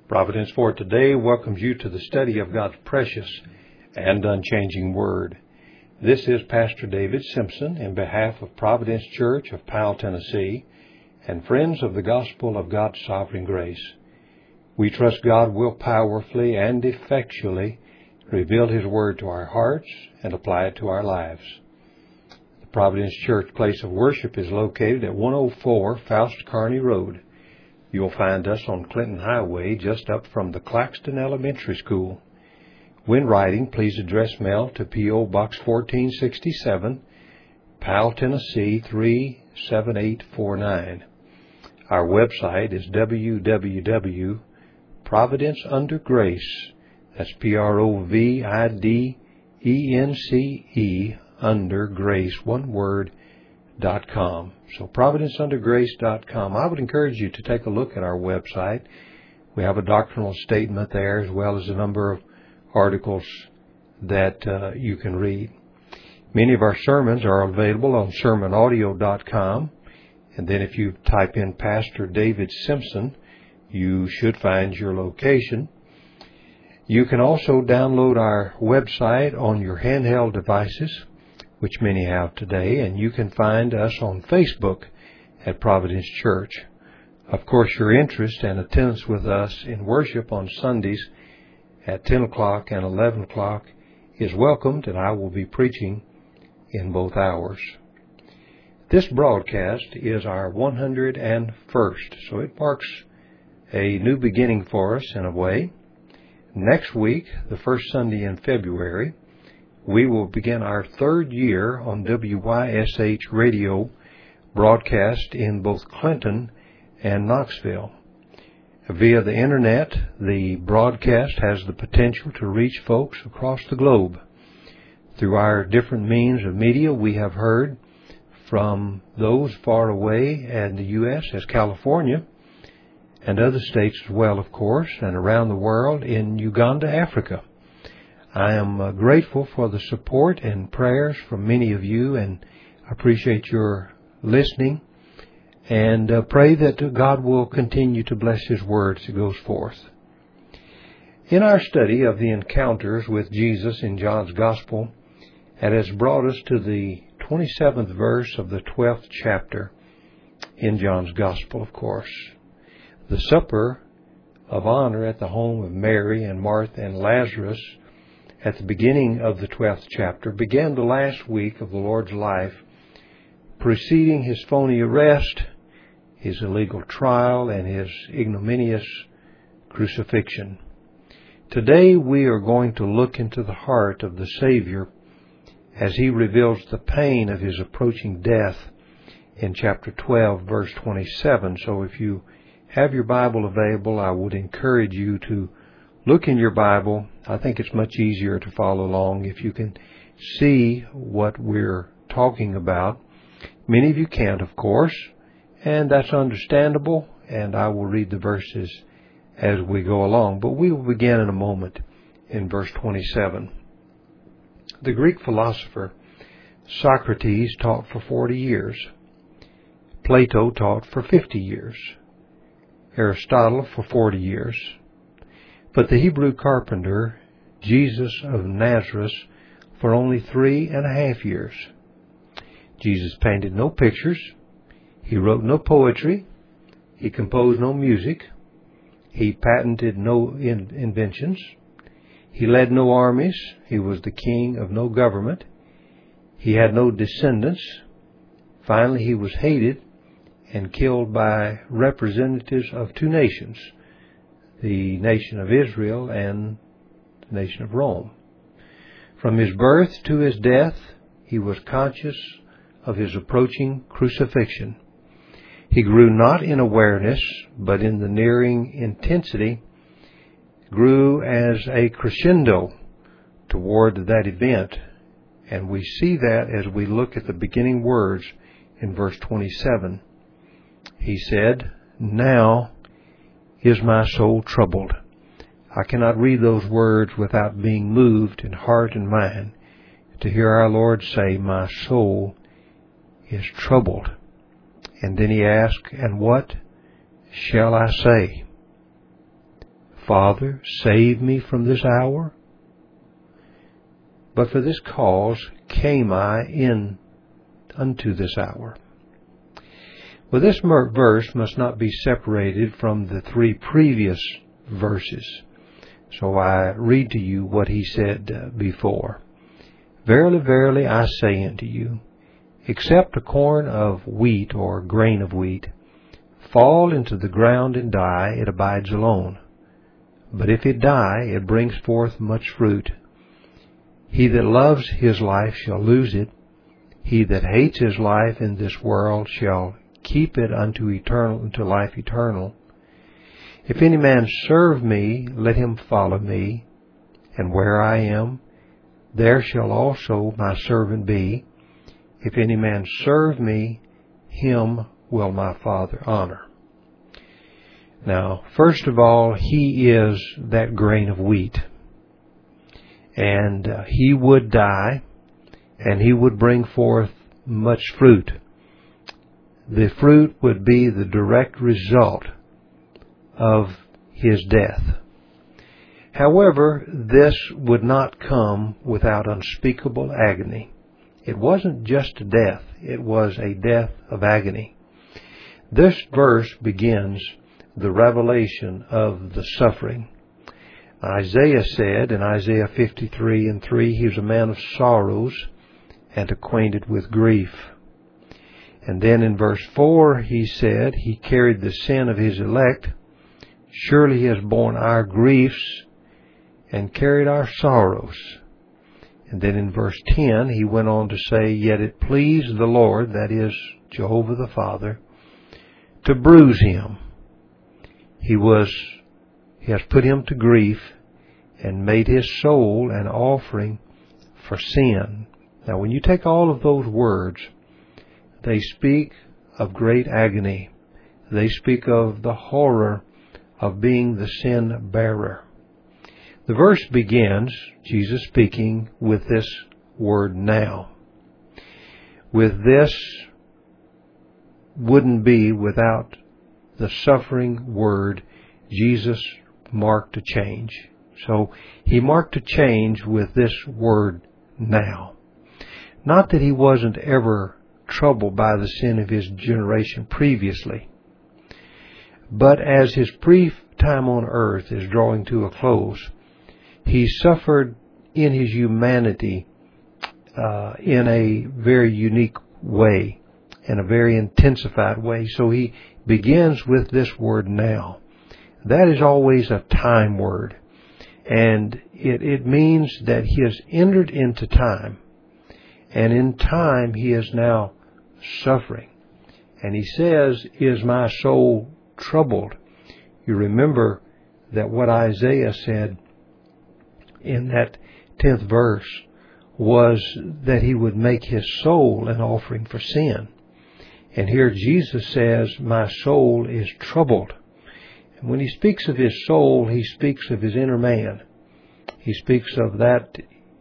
Providence for Today welcomes you to the study of God's precious and unchanging Word. This is Pastor David Simpson in behalf of Providence Church of Powell, Tennessee, and friends of the Gospel of God's Sovereign Grace. We trust God will powerfully and effectually reveal His Word to our hearts and apply it to our lives. The Providence Church place of worship is located at 104 Faust Kearney Road. You'll find us on Clinton Highway just up from the Claxton Elementary School. When writing, please address mail to P.O. Box 1467, Powell, Tennessee 37849. Our website is www.providenceundergrace, that's PROVIDENCE, under grace, one word, .com. So providenceundergrace.com. I would encourage you to take a look at our website. We have a doctrinal statement there as well as a number of articles that you can read. Many of our sermons are available on sermonaudio.com. And then if you type in Pastor David Simpson, you should find your location. You can also download our website on your handheld devices, which many have today, and you can find us on Facebook at Providence Church. Of course, your interest and attendance with us in worship on Sundays at 10 o'clock and 11 o'clock is welcomed, and I will be preaching in both hours. This broadcast is our 101st, so it marks a new beginning for us in a way. Next week, the first Sunday in February, we will begin our third year on WYSH radio broadcast in both Clinton and Knoxville. Via the Internet, the broadcast has the potential to reach folks across the globe. Through our different means of media, we have heard from those far away in the U.S. as California, and other states as well, of course, and around the world in Uganda, Africa. I am grateful for the support and prayers from many of you, and I appreciate your listening, and pray that God will continue to bless His Word as it goes forth. In our study of the encounters with Jesus in John's Gospel, it has brought us to the 27th verse of the 12th chapter in John's Gospel, of course. The supper of honor at the home of Mary and Martha and Lazarus at the beginning of the 12th chapter began the last week of the Lord's life, preceding His phony arrest, His illegal trial, and His ignominious crucifixion. Today we are going to look into the heart of the Savior as He reveals the pain of His approaching death in chapter 12, verse 27. So if you have your Bible available, I would encourage you to look in your Bible. I think it's much easier to follow along if you can see what we're talking about. Many of you can't, of course, and that's understandable, and I will read the verses as we go along. But we will begin in a moment in verse 27. The Greek philosopher Socrates taught for 40 years. Plato taught for 50 years. Aristotle for 40 years. But the Hebrew carpenter, Jesus of Nazareth, for only 3.5 years. Jesus painted no pictures. He wrote no poetry. He composed no music. He patented no inventions. He led no armies. He was the king of no government. He had no descendants. Finally, he was hated and killed by representatives of two nations, the nation of Israel and the nation of Rome. From His birth to His death, He was conscious of His approaching crucifixion. He grew not in awareness, but in the nearing intensity, grew as a crescendo toward that event. And we see that as we look at the beginning words in verse 27. He said, "Now is my soul troubled." I cannot read those words without being moved in heart and mind to hear our Lord say, "My soul is troubled." And then He asked, "And what shall I say?" Father, save me from this hour? But for this cause came I in unto this hour. Well, this verse must not be separated from the 3 previous verses. So I read to you what he said before. Verily, verily, I say unto you, except a corn of wheat or grain of wheat fall into the ground and die, it abides alone. But if it die, it brings forth much fruit. He that loves his life shall lose it. He that hates his life in this world shall keep it unto life eternal. If any man serve me, let him follow me. And where I am, there shall also my servant be. If any man serve me, him will my Father honor. Now, first of all, he is that grain of wheat. And he would die, and he would bring forth much fruit. The fruit would be the direct result of his death. However, this would not come without unspeakable agony. It wasn't just a death, it was a death of agony. This verse begins the revelation of the suffering. Isaiah said in Isaiah 53:3, he was a man of sorrows and acquainted with grief. And then in verse 4 he said, he carried the sin of his elect. Surely he has borne our griefs and carried our sorrows. And then in verse 10 he went on to say, yet it pleased the Lord, that is Jehovah the Father, to bruise him. He has put him to grief and made his soul an offering for sin. Now when you take all of those words, they speak of great agony. They speak of the horror of being the sin bearer. The verse begins, Jesus speaking, with this word now. With this wouldn't be without the suffering word. Jesus marked a change. So he marked a change with this word now. Not that he wasn't ever troubled by the sin of his generation previously, but as his brief time on earth is drawing to a close, he suffered in his humanity in a very unique way, in a very intensified way. So he begins with this word now. That is always a time word, and it means that he has entered into time, and in time he is now suffering. And he says, is my soul troubled? You remember that what Isaiah said in that 10th verse was that he would make his soul an offering for sin. And here Jesus says, my soul is troubled. And when he speaks of his soul, he speaks of his inner man. He speaks of that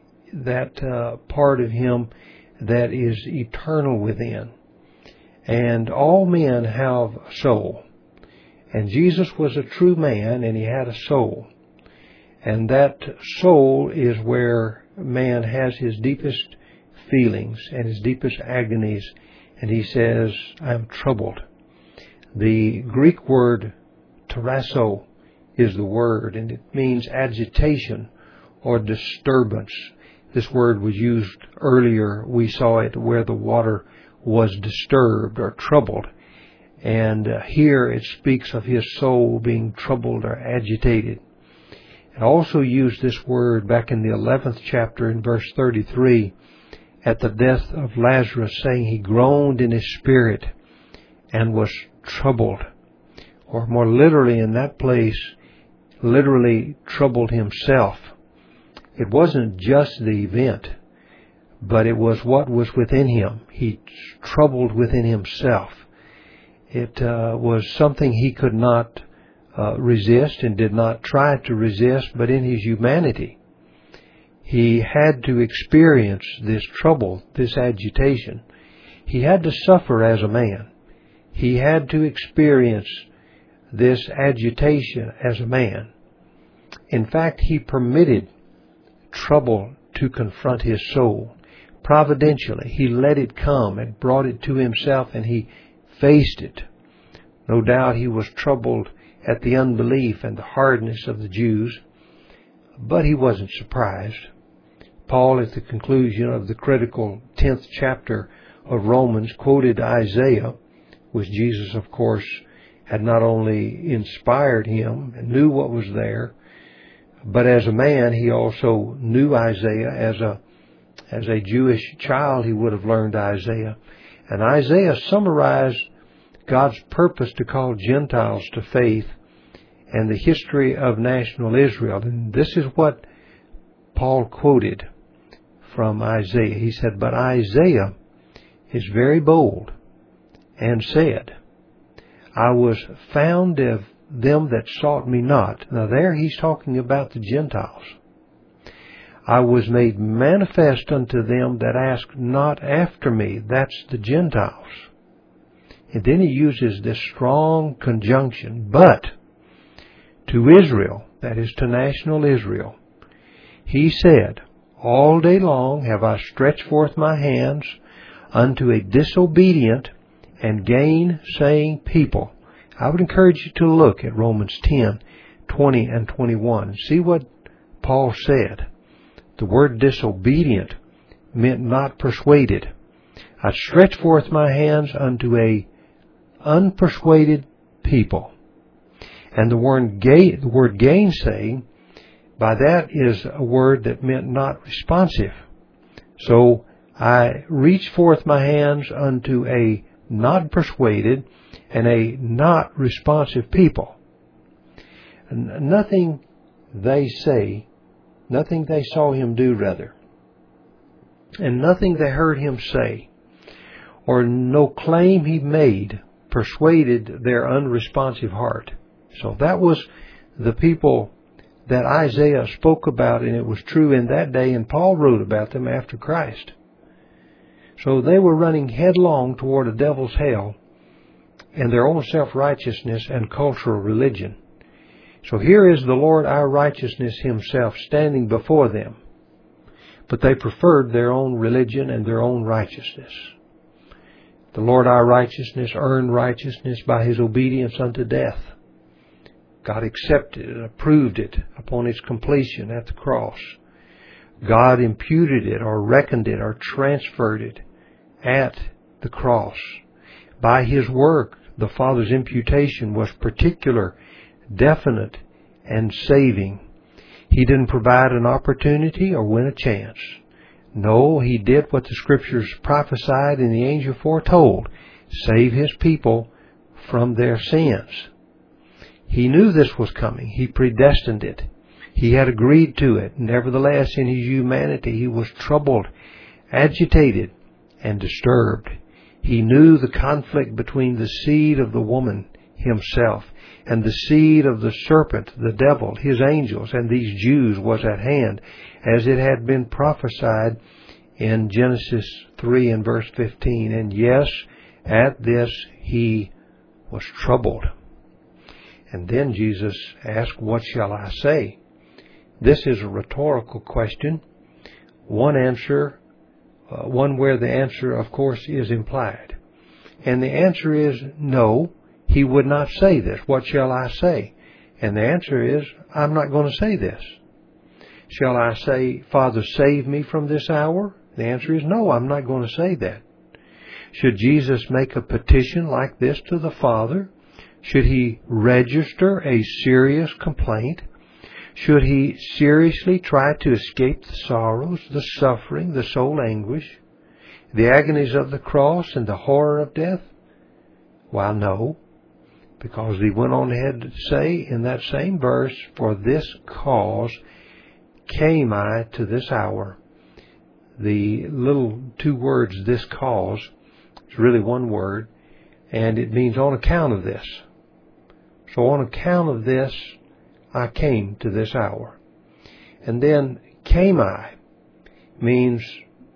part of him that is eternal within. And all men have a soul. And Jesus was a true man, and he had a soul. And that soul is where man has his deepest feelings and his deepest agonies. And he says, I am troubled. The Greek word tarasso is the word, and it means agitation or disturbance. This word was used earlier. We saw it where the water was disturbed or troubled. And here it speaks of his soul being troubled or agitated. It also used this word back in the 11th chapter in verse 33 at the death of Lazarus, saying he groaned in his spirit and was troubled. Or more literally in that place, literally troubled himself. It wasn't just the event, but it was what was within him. He troubled within himself. It was something he could not resist and did not try to resist, but in his humanity, he had to experience this trouble, this agitation. He had to suffer as a man. He had to experience this agitation as a man. In fact, He permitted trouble to confront His soul. Providentially, He let it come and brought it to Himself, and He faced it. No doubt He was troubled at the unbelief and the hardness of the Jews, but He wasn't surprised. Paul, at the conclusion of the critical 10th chapter of Romans, quoted Isaiah, which Jesus, of course, had not only inspired him and knew what was there, but as a man, he also knew Isaiah. As a Jewish child, he would have learned Isaiah. And Isaiah summarized God's purpose to call Gentiles to faith and the history of national Israel. And this is what Paul quoted from Isaiah. He said, "But Isaiah is very bold and said, I was found of them that sought me not." Now there he's talking about the Gentiles. "I was made manifest unto them that asked not after me." That's the Gentiles. And then he uses this strong conjunction, "But to Israel," that is to national Israel, "he said, All day long have I stretched forth my hands unto a disobedient and gainsaying people." I would encourage you to look at Romans 10:20 and 21. See what Paul said. The word disobedient meant not persuaded. "I stretch forth my hands unto a unpersuaded people." And the word gainsaying, by that is a word that meant not responsive. So I reach forth my hands unto a not persuaded and a not responsive people. And nothing they saw him do, rather, and nothing they heard him say, or no claim he made, persuaded their unresponsive heart. So that was the people that Isaiah spoke about, and it was true in that day, and Paul wrote about them after Christ. So they were running headlong toward a devil's hell and their own self-righteousness and cultural religion. So here is the Lord our righteousness Himself standing before them. But they preferred their own religion and their own righteousness. The Lord our righteousness earned righteousness by His obedience unto death. God accepted and approved it upon its completion at the cross. God imputed it or reckoned it or transferred it at the cross. By His work, the Father's imputation was particular, definite, and saving. He didn't provide an opportunity or win a chance. No, He did what the Scriptures prophesied and the angel foretold: save His people from their sins. He knew this was coming. He predestined it. He had agreed to it. Nevertheless, in His humanity, He was troubled, agitated, and disturbed. He knew the conflict between the seed of the woman, Himself, and the seed of the serpent, the devil, his angels, and these Jews was at hand, as it had been prophesied in Genesis 3 and verse 15. And yes, at this He was troubled. And then Jesus asked, "What shall I say?" This is a rhetorical question. One where the answer, of course, is implied. And the answer is no, He would not say this. What shall I say? And the answer is, I'm not going to say this. Shall I say, "Father, save me from this hour"? The answer is no, I'm not going to say that. Should Jesus make a petition like this to the Father? Should He register a serious complaint? Should He seriously try to escape the sorrows, the suffering, the soul anguish, the agonies of the cross, and the horror of death? Well, no, because He went on ahead to say in that same verse, "For this cause came I to this hour." The little two words, "this cause," is really one word, and it means on account of this. So on account of this, I came to this hour. And then came I means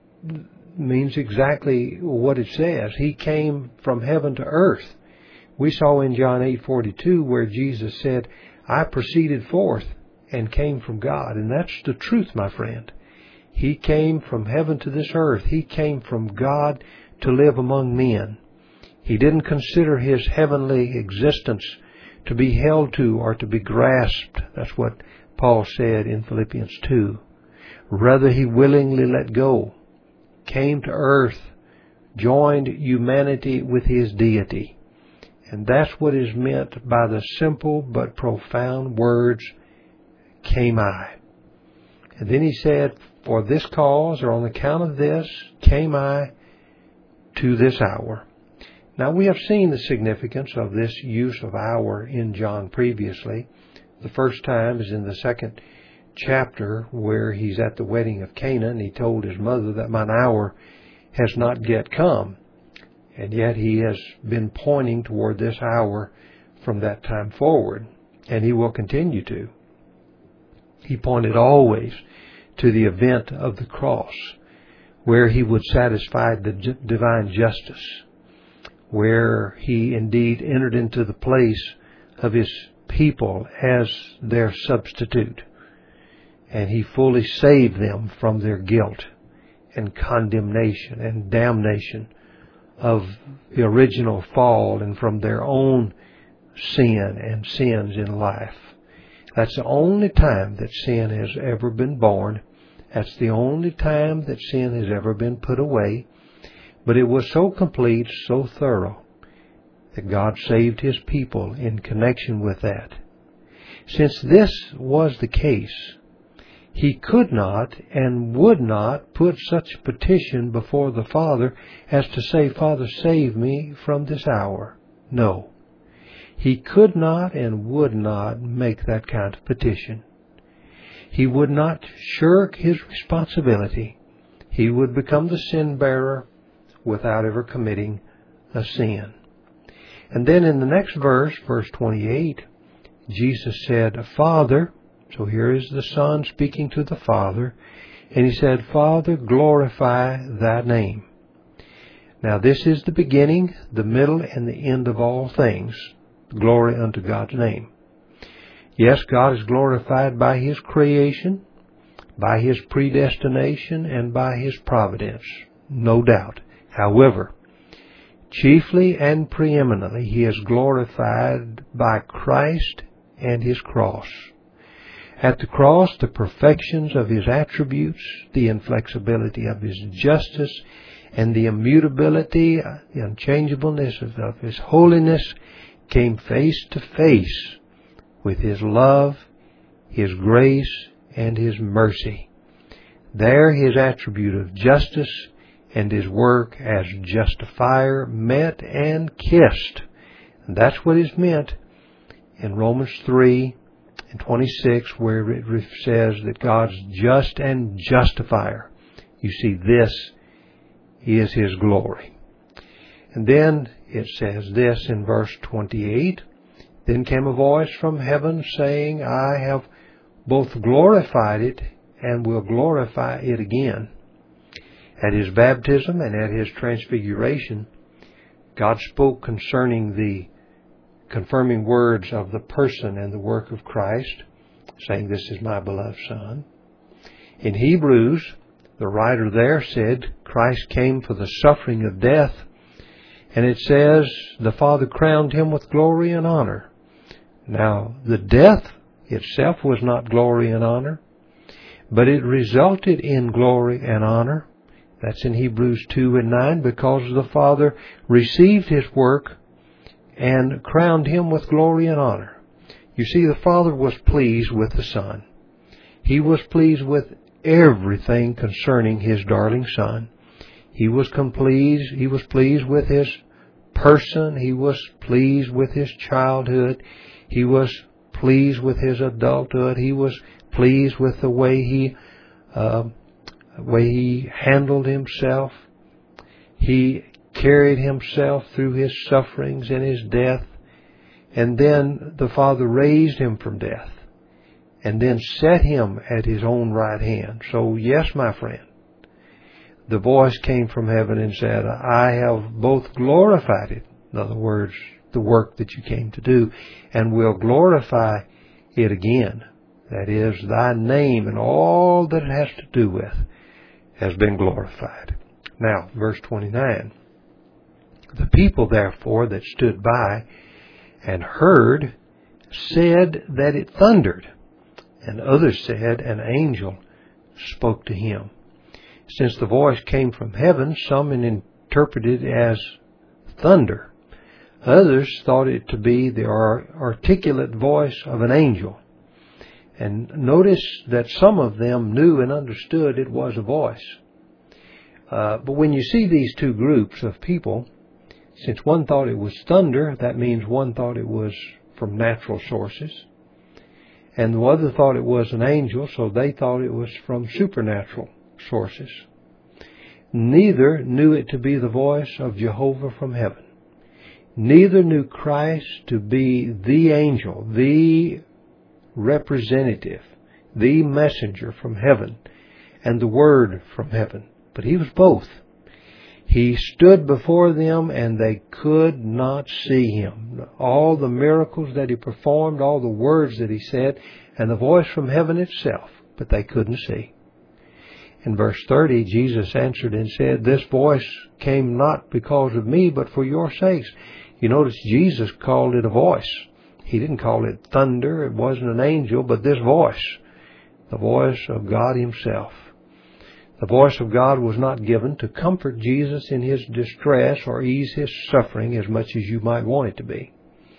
exactly what it says. He came from heaven to earth. We saw in John 8:42 where Jesus said, "I proceeded forth and came from God. And that's the truth, my friend. He came from heaven to this earth. He came from God to live among men. He didn't consider His heavenly existence to be held to or to be grasped. That's what Paul said in Philippians 2. Rather, He willingly let go, came to earth, joined humanity with His deity. And that's what is meant by the simple but profound words, came I. And then He said, for this cause, or on account of this, came I to this hour. Now, we have seen the significance of this use of hour in John previously. The first time is in the 2nd chapter, where he's at the wedding of Cana, and he told his mother that mine hour has not yet come. And yet he has been pointing toward this hour from that time forward, and he will continue to. He pointed always to the event of the cross, where He would satisfy the divine justice, where He indeed entered into the place of His people as their substitute, and He fully saved them from their guilt and condemnation and damnation of the original fall and from their own sin and sins in life. That's the only time that sin has ever been born. That's the only time that sin has ever been put away. But it was so complete, so thorough, that God saved His people in connection with that. Since this was the case, He could not and would not put such a petition before the Father as to say, Father, save me from this hour. No. He could not and would not make that kind of petition. He would not shirk His responsibility. He would become the sin bearer without ever committing a sin. And then in the next verse, verse 28, Jesus said, Father, so here is the Son speaking to the Father, and He said, Father, glorify Thy name. Now this is the beginning, the middle, and the end of all things. Glory unto God's name. Yes, God is glorified by His creation, by His predestination, and by His providence. No doubt. However, chiefly and preeminently, He is glorified by Christ and His cross. At the cross, the perfections of His attributes, the inflexibility of His justice, and the immutability, the unchangeableness of His holiness came face to face with His love, His grace, and His mercy. There His attribute of justice and His work as justifier met and kissed. And that's what is meant in Romans 3 and 26, where it says that God's just and justifier. You see, this is His glory. And then it says this in verse 28, Then came a voice from heaven saying, I have both glorified it and will glorify it again. At His baptism and at His transfiguration, God spoke concerning the confirming words of the person and the work of Christ, saying, This is my beloved Son. In Hebrews, the writer there said, Christ came for the suffering of death, and it says, the Father crowned Him with glory and honor. Now, the death itself was not glory and honor, but it resulted in glory and honor. That's in Hebrews 2 and 9, because the Father received His work and crowned Him with glory and honor. You see, the Father was pleased with the Son. He was pleased with everything concerning His darling Son. He was pleased with His person. He was pleased with His childhood. He was pleased with His adulthood. He was pleased with the way He handled Himself. He carried Himself through His sufferings and His death. And then the Father raised Him from death, and then set Him at His own right hand. So yes, my friend, the voice came from heaven and said, I have both glorified it, in other words, the work that you came to do, and will glorify it again. that is, thy name and all that it has to do with, has been glorified. Now, verse 29. The people, therefore, that stood by and heard said that it thundered, and others said an angel spoke to him. Since the voice came from heaven, some interpreted it as thunder. Others thought it to be the articulate voice of an angel. And notice that some of them knew and understood it was a voice. But when you see these two groups of people, since one thought it was thunder, that means one thought it was from natural sources. And the other thought it was an angel, so they thought it was from supernatural sources. Neither knew it to be the voice of Jehovah from heaven. Neither knew Christ to be the angel, the representative, the messenger from heaven, and the Word from heaven. But he was both. He stood before them and they could not see him. All the miracles that he performed, all the words that he said, and the voice from heaven itself, but they couldn't see. In verse 30, Jesus answered and said, this voice came not because of me, but for your sakes. You notice Jesus called it a voice. He didn't call it thunder. It wasn't an angel, but this voice, the voice of God himself. The voice of God was not given to comfort Jesus in his distress or ease his suffering as much as you might want it to be.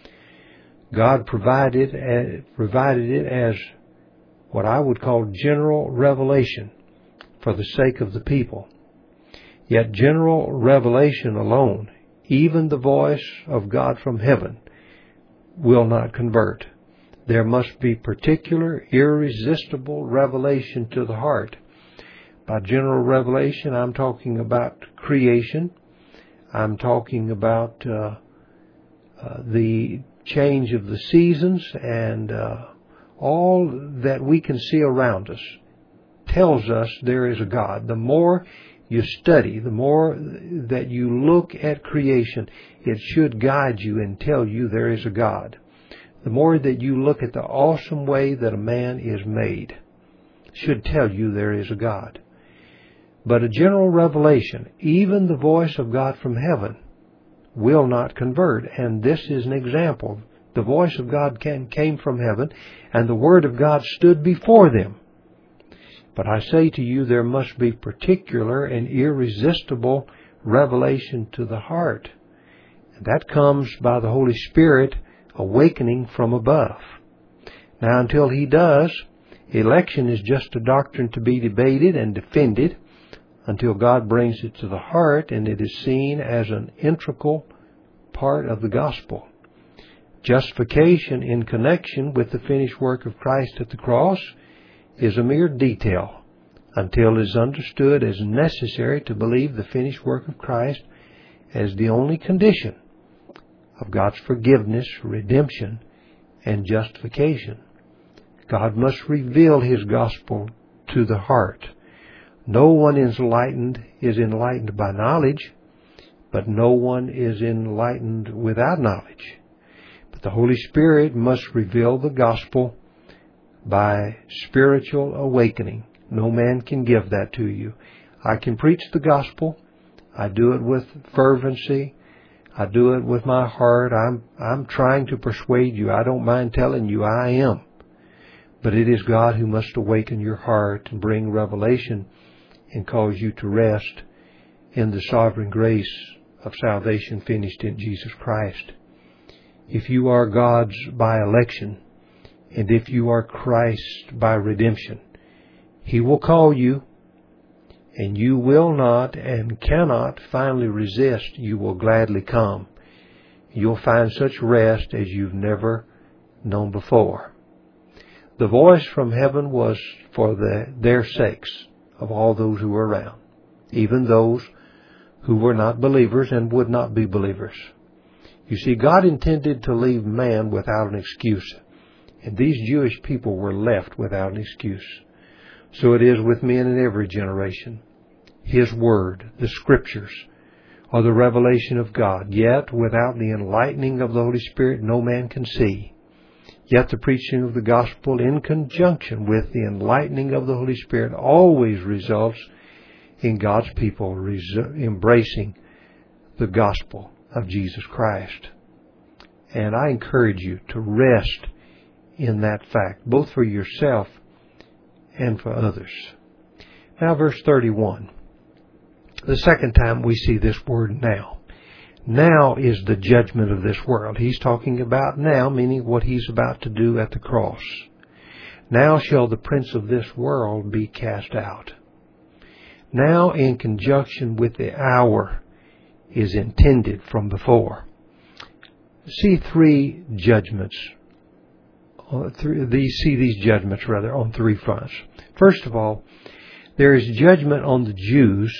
God provided it as what I would call general revelation for the sake of the people. Yet general revelation alone, even the voice of God from heaven, will not convert. There must be particular, irresistible revelation to the heart. By general revelation, I'm talking about creation. I'm talking about the change of the seasons, and all that we can see around us tells us there is a God. The more you study, the more that you look at creation, it should guide you and tell you there is a God. The more that you look at the awesome way that a man is made, should tell you there is a God. But a general revelation, even the voice of God from heaven, will not convert. And this is an example. The voice of God came from heaven, and the Word of God stood before them. But I say to you, there must be particular and irresistible revelation to the heart. And that comes by the Holy Spirit awakening from above. Now, until He does, election is just a doctrine to be debated and defended, until God brings it to the heart and it is seen as an integral part of the gospel. Justification in connection with the finished work of Christ at the cross is a mere detail until it is understood as necessary to believe the finished work of Christ as the only condition of God's forgiveness, redemption, and justification. God must reveal His gospel to the heart. No one is enlightened by knowledge, but no one is enlightened without knowledge. But the Holy Spirit must reveal the gospel by spiritual awakening. No man can give that to you. I can preach the gospel. I do it with fervency. I do it with my heart. I'm trying to persuade you. I don't mind telling you I am. But it is God who must awaken your heart and bring revelation and cause you to rest in the sovereign grace of salvation finished in Jesus Christ. If you are God's by election, and if you are Christ's by redemption, He will call you, and you will not and cannot finally resist. You will gladly come. You'll find such rest as you've never known before. The voice from heaven was for their sakes, of all those who were around, even those who were not believers and would not be believers. You see, God intended to leave man without an excuse, and these Jewish people were left without an excuse. So it is with men in every generation. His Word, the Scriptures, are the revelation of God, yet without the enlightening of the Holy Spirit no man can see. Yet the preaching of the gospel in conjunction with the enlightening of the Holy Spirit always results in God's people embracing the gospel of Jesus Christ. And I encourage you to rest in that fact, both for yourself and for others. Now, verse 31. The second time we see this word now. Now is the judgment of this world. He's talking about now, meaning what he's about to do at the cross. Now shall the prince of this world be cast out. Now, in conjunction with the hour, is intended from before. See three judgments. See these judgments on three fronts. First of all, there is judgment on the Jews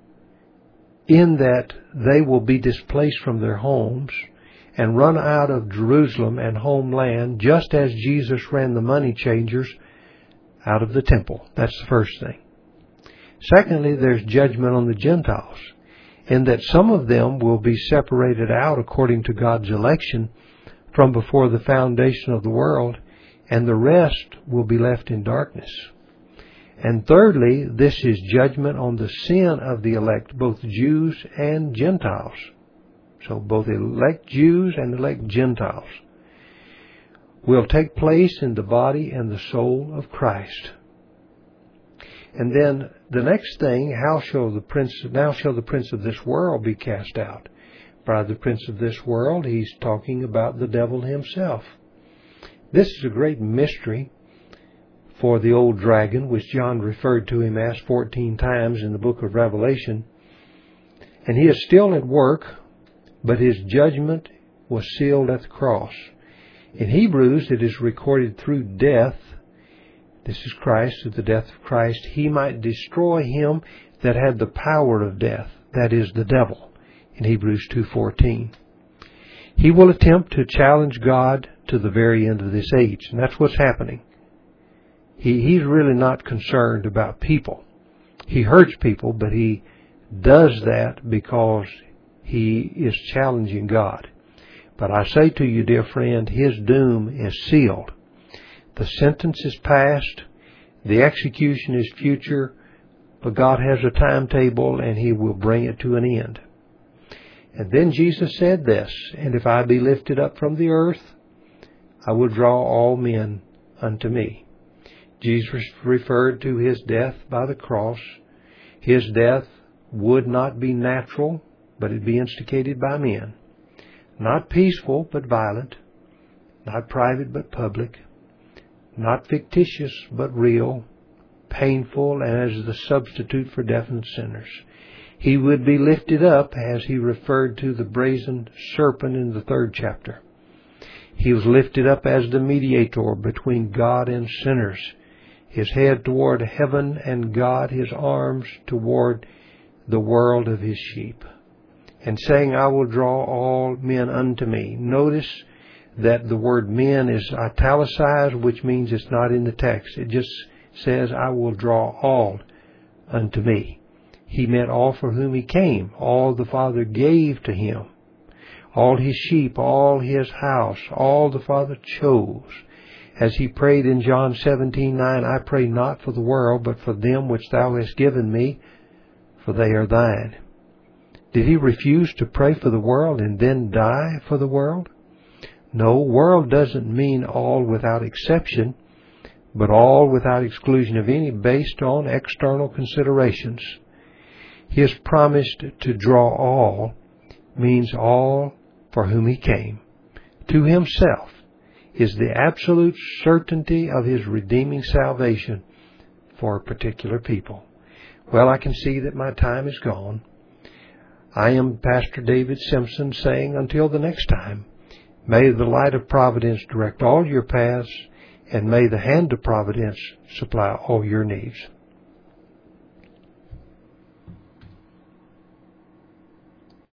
in that they will be displaced from their homes and run out of Jerusalem and homeland, just as Jesus ran the money changers out of the temple. That's the first thing. Secondly, there's judgment on the Gentiles, in that some of them will be separated out according to God's election from before the foundation of the world, and the rest will be left in darkness. And thirdly, this is judgment on the sin of the elect, both Jews and Gentiles. So both elect Jews and elect Gentiles will take place in the body and the soul of Christ. And then the next thing, now shall the prince of this world be cast out. By the prince of this world, he's talking about the devil himself. This is a great mystery for the old dragon, which John referred to him as 14 times in the book of Revelation. And he is still at work, but his judgment was sealed at the cross. In Hebrews, it is recorded through death. This is Christ, through the death of Christ, he might destroy him that had the power of death, that is, the devil, in Hebrews 2:14. He will attempt to challenge God to the very end of this age, and that's what's happening. He's really not concerned about people. He hurts people, but he does that because he is challenging God. But I say to you, dear friend, his doom is sealed. The sentence is past, the execution is future, but God has a timetable and he will bring it to an end. And then Jesus said this, and if I be lifted up from the earth, I will draw all men unto me. Jesus referred to his death by the cross. His death would not be natural, but it be instigated by men. Not peaceful, but violent. Not private, but public. Not fictitious, but real, painful, and as the substitute for definite sinners. He would be lifted up, as he referred to the brazen serpent in the 3rd chapter. He was lifted up as the mediator between God and sinners, his head toward heaven and God, his arms toward the world of his sheep, and saying, I will draw all men unto me. Notice that the word men is italicized, which means it's not in the text. It just says, I will draw all unto me. He meant all for whom he came, all the Father gave to him, all his sheep, all his house, all the Father chose. As he prayed in John 17:9, I pray not for the world, but for them which thou hast given me, for they are thine. Did he refuse to pray for the world and then die for the world? No, world doesn't mean all without exception, but all without exclusion of any based on external considerations. His promise to draw all means all for whom he came. To himself is the absolute certainty of his redeeming salvation for a particular people. Well, I can see that my time is gone. I am Pastor David Simpson saying until the next time, may the light of providence direct all your paths, and may the hand of providence supply all your needs.